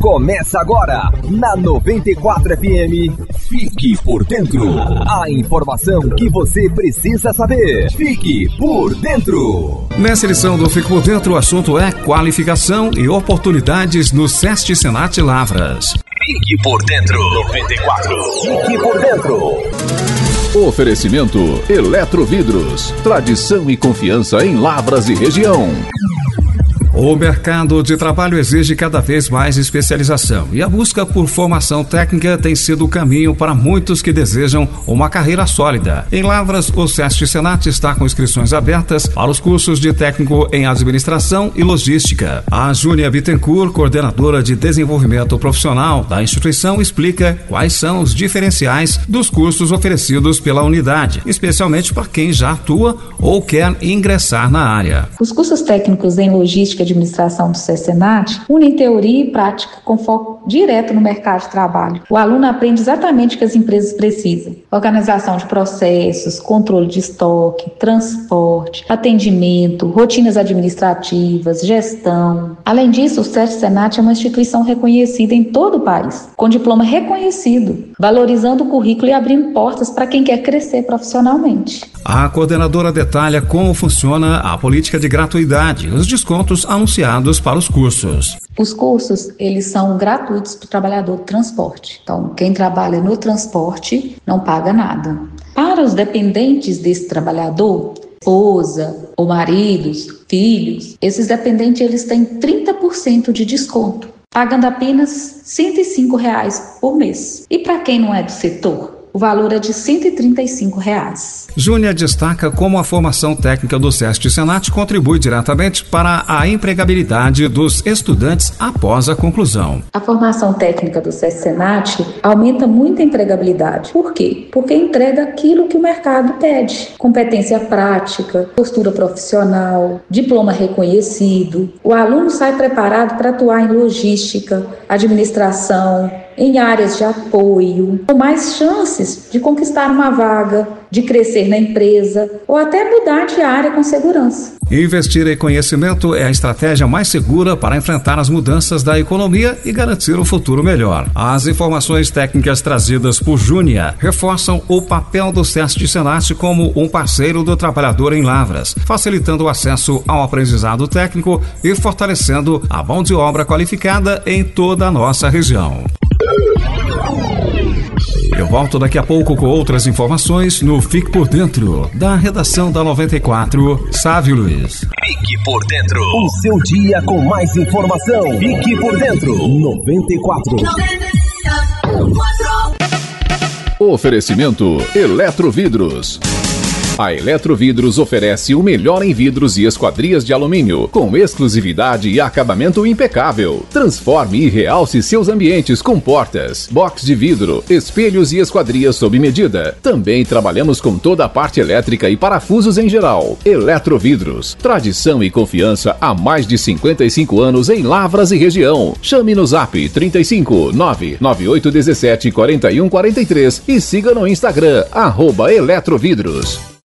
Começa agora, na 94 FM. Fique por dentro. A informação que você precisa saber. Fique por dentro. Nessa edição do Fique por Dentro, o assunto é qualificação e oportunidades no SESC Senat Lavras. Fique por dentro. 94. Fique por dentro. Oferecimento Eletrovidros. Tradição e confiança em Lavras e região. O mercado de trabalho exige cada vez mais especialização e a busca por formação técnica tem sido o caminho para muitos que desejam uma carreira sólida. Em Lavras, o SESC Senat está com inscrições abertas para os cursos de técnico em administração e logística. A Júnia Bittencourt, coordenadora de desenvolvimento profissional da instituição, explica quais são os diferenciais dos cursos oferecidos pela unidade, especialmente para quem já atua ou quer ingressar na área. Os cursos técnicos em logística e administração do SESC Senat unem teoria e prática com foco direto no mercado de trabalho. O aluno aprende exatamente o que as empresas precisam: organização de processos, controle de estoque, transporte, atendimento, rotinas administrativas, gestão. Além disso, o SESC Senat é uma instituição reconhecida em todo o país, com diploma reconhecido, valorizando o currículo e abrindo portas para quem quer crescer profissionalmente. A coordenadora detalha como funciona a política de gratuidade e os descontos anunciados para os cursos. Os cursos, eles são gratuitos para o trabalhador do transporte. Então, quem trabalha no transporte não paga nada. Para os dependentes desse trabalhador, esposa ou maridos, filhos, esses dependentes eles têm 30% de desconto, pagando apenas R$ 105,00 por mês. E para quem não é do setor, o valor é de R$ 135,00. Júnia destaca como a formação técnica do SESC Senat contribui diretamente para a empregabilidade dos estudantes após a conclusão. A formação técnica do SESC Senat aumenta muito a empregabilidade. Por quê? Porque entrega aquilo que o mercado pede: competência prática, postura profissional, diploma reconhecido. O aluno sai preparado para atuar em logística, administração, em áreas de apoio, com mais chances de conquistar uma vaga, de crescer na empresa ou até mudar de área com segurança. Investir em conhecimento é a estratégia mais segura para enfrentar as mudanças da economia e garantir um futuro melhor. As informações técnicas trazidas por Júnia reforçam o papel do SESC Senat como um parceiro do trabalhador em Lavras, facilitando o acesso ao aprendizado técnico e fortalecendo a mão de obra qualificada em toda a nossa região. Eu volto daqui a pouco com outras informações no Fique por Dentro, da redação da 94, Sávio Luiz. Fique por Dentro. O seu dia com mais informação. Fique por Dentro. 94. Oferecimento Eletrovidros. A Eletrovidros oferece o melhor em vidros e esquadrias de alumínio, com exclusividade e acabamento impecável. Transforme e realce seus ambientes com portas, box de vidro, espelhos e esquadrias sob medida. Também trabalhamos com toda a parte elétrica e parafusos em geral. Eletrovidros, tradição e confiança há mais de 55 anos em Lavras e região. Chame no Zap 35 99817 4143 e siga no Instagram @Eletrovidros.